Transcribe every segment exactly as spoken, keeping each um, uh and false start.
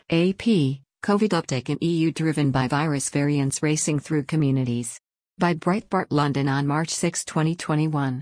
A P, COVID uptick in E U driven by virus variants racing through communities. By Breitbart London on March sixth, twenty twenty-one.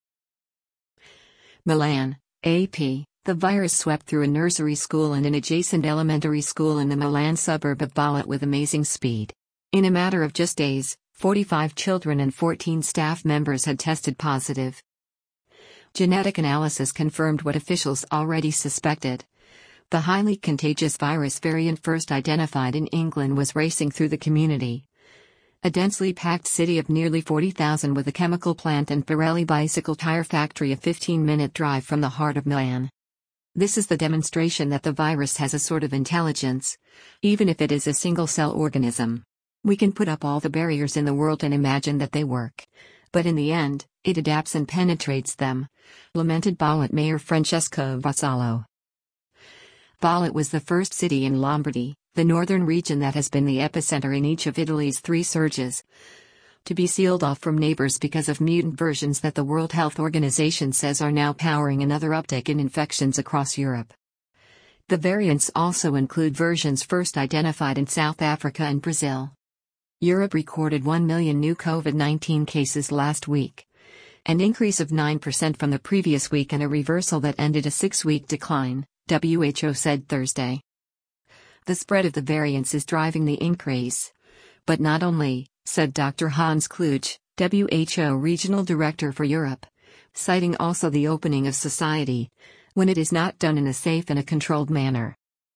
Milan, A P. The virus swept through a nursery school and an adjacent elementary school in the Milan suburb of Balot with amazing speed. In a matter of just days, forty-five children and fourteen staff members had tested positive. Genetic analysis confirmed what officials already suspected. The highly contagious virus variant first identified in England was racing through the community. A densely packed city of nearly forty thousand with a chemical plant and Pirelli bicycle tire factory a fifteen-minute drive from the heart of Milan. This is the demonstration that the virus has a sort of intelligence, even if it is a single-cell organism. We can put up all the barriers in the world and imagine that they work. But in the end, it adapts and penetrates them, lamented Balot Mayor Francesco Vassallo. Balot was the first city in Lombardy, the northern region that has been the epicenter in each of Italy's three surges, to be sealed off from neighbors because of mutant versions that the World Health Organization says are now powering another uptick in infections across Europe. The variants also include versions first identified in South Africa and Brazil. Europe recorded one million new COVID nineteen cases last week, an increase of nine percent from the previous week and a reversal that ended a six-week decline, W H O said Thursday. The spread of the variants is driving the increase. But not only, said Doctor Hans Kluge, W H O Regional Director for Europe, citing also the opening of society, when it is not done in a safe and a controlled manner.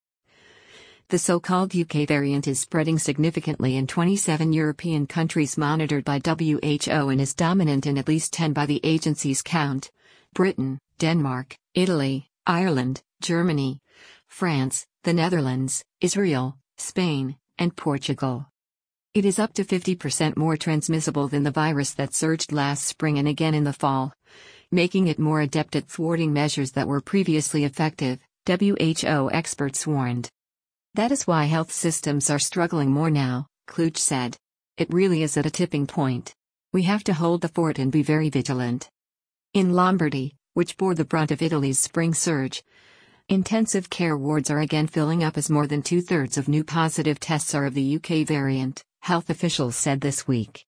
The so-called U K variant is spreading significantly in twenty-seven European countries monitored by W H O and is dominant in at least ten by the agency's count: Britain, Denmark, Italy, Ireland, Germany, France, the Netherlands, Israel, Spain, and Portugal. It is up to fifty percent more transmissible than the virus that surged last spring and again in the fall, making it more adept at thwarting measures that were previously effective, W H O experts warned. That is why health systems are struggling more now, Kluge said. It really is at a tipping point. We have to hold the fort and be very vigilant. In Lombardy, which bore the brunt of Italy's spring surge, intensive care wards are again filling up as more than two-thirds of new positive tests are of the U K variant, health officials said this week.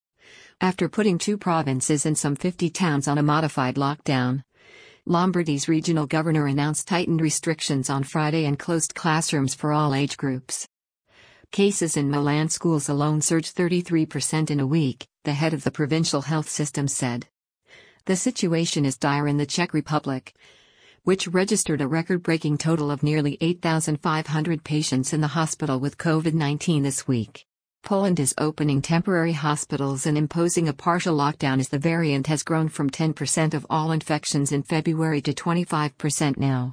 After putting two provinces and some fifty towns on a modified lockdown, Lombardy's regional governor announced tightened restrictions on Friday and closed classrooms for all age groups. Cases in Milan schools alone surged thirty-three percent in a week, the head of the provincial health system said. The situation is dire in the Czech Republic, which registered a record-breaking total of nearly eight thousand five hundred patients in the hospital with COVID nineteen this week. Poland is opening temporary hospitals and imposing a partial lockdown as the variant has grown from ten percent of all infections in February to twenty-five percent now.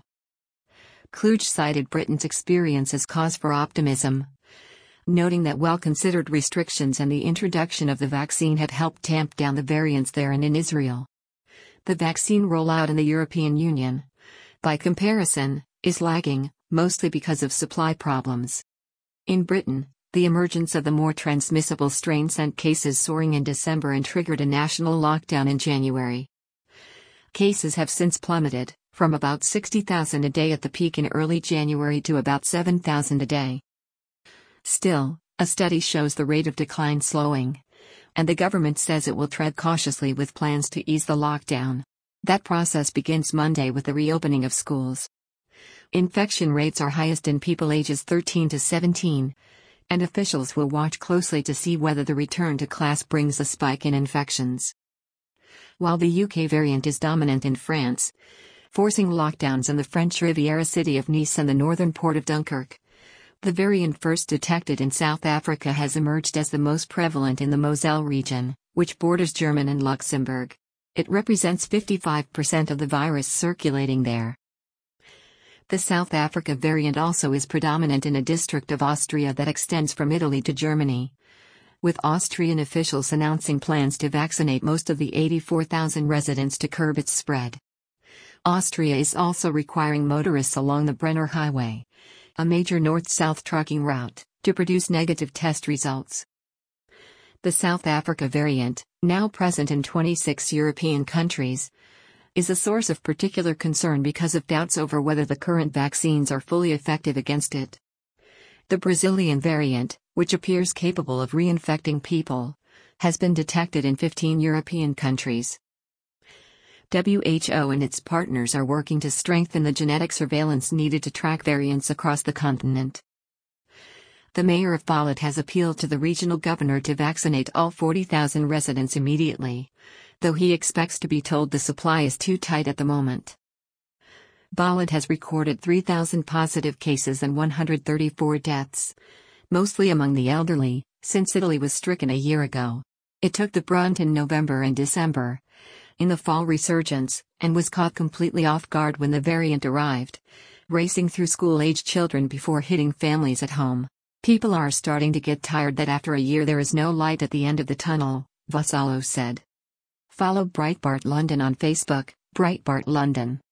Kluge cited Britain's experience as cause for optimism, noting that well-considered restrictions and the introduction of the vaccine had helped tamp down the variants there and in Israel. The vaccine rollout in the European Union, by comparison, is lagging, mostly because of supply problems. In Britain, the emergence of the more transmissible strain sent cases soaring in December and triggered a national lockdown in January. Cases have since plummeted, from about sixty thousand a day at the peak in early January to about seven thousand a day. Still, a study shows the rate of decline slowing, and the government says it will tread cautiously with plans to ease the lockdown. That process begins Monday with the reopening of schools. Infection rates are highest in people ages thirteen to seventeen, and officials will watch closely to see whether the return to class brings a spike in infections. While the U K variant is dominant in France, forcing lockdowns in the French Riviera city of Nice and the northern port of Dunkirk, the variant first detected in South Africa has emerged as the most prevalent in the Moselle region, which borders Germany and Luxembourg. It represents fifty-five percent of the virus circulating there. The South Africa variant also is predominant in a district of Austria that extends from Italy to Germany, with Austrian officials announcing plans to vaccinate most of the eighty-four thousand residents to curb its spread. Austria is also requiring motorists along the Brenner Highway, a major north-south trucking route, to produce negative test results. The South Africa variant, now present in twenty-six European countries, is a source of particular concern because of doubts over whether the current vaccines are fully effective against it. The Brazilian variant, which appears capable of reinfecting people, has been detected in fifteen European countries. W H O and its partners are working to strengthen the genetic surveillance needed to track variants across the continent. The mayor of Balat has appealed to the regional governor to vaccinate all forty thousand residents immediately, though he expects to be told the supply is too tight at the moment. Balat has recorded three thousand positive cases and one hundred thirty-four deaths, mostly among the elderly, since Italy was stricken a year ago. It took the brunt in November and December, in the fall resurgence, and was caught completely off guard when the variant arrived, racing through school-aged children before hitting families at home. People are starting to get tired that after a year there is no light at the end of the tunnel, Vassallo said. Follow Breitbart London on Facebook, Breitbart London.